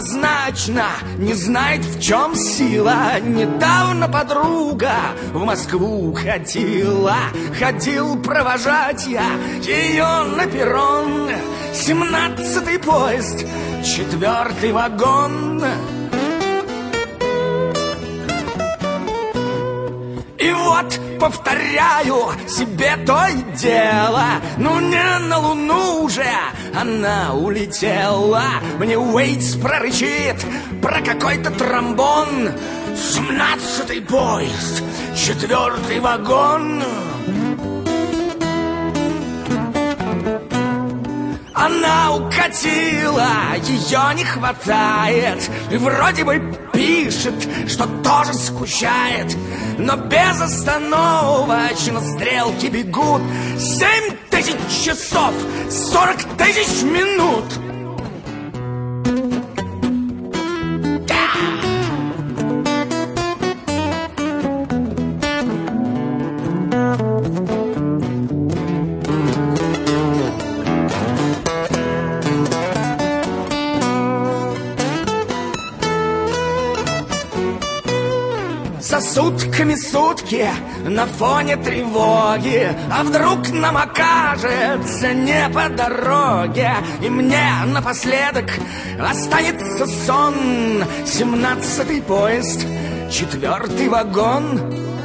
однозначно не знает, в чем сила. Недавно подруга в Москву ходила. Ходил провожать я ее на перрон. 17-й поезд, 4-й вагон. И вот повторяю себе то и дело: ну не на Луну же она улетела. Мне Уэйтс прорычит про какой-то тромбон. 17-й поезд, 4-й вагон. Она укатила, ее не хватает. И вроде бы пишет, что тоже скучает, но безостановочно стрелки бегут. 7000 часов, 40 000 минут. За сутками сутки на фоне тревоги. А вдруг нам окажется не по дороге, и мне напоследок останется сон. 17-й поезд, 4-й вагон.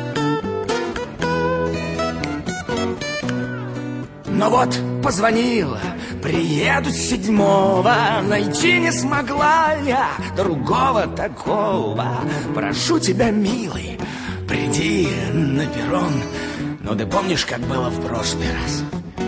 Но вот позвонила, приеду 7-го. Найти не смогла я другого такого. Прошу тебя, милый, приди на перрон. Ну ты помнишь, как было в прошлый раз?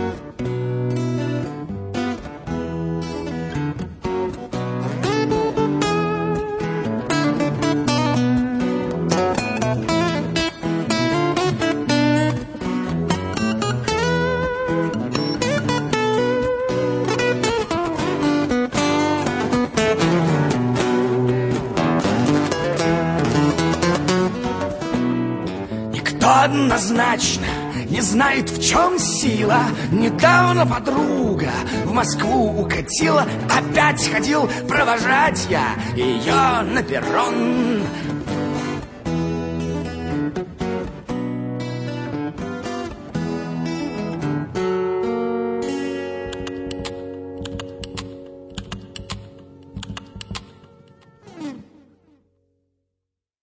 Однозначно не знает, в чем сила. Недавно подруга в Москву укатила. Опять ходил провожать я ее на перрон.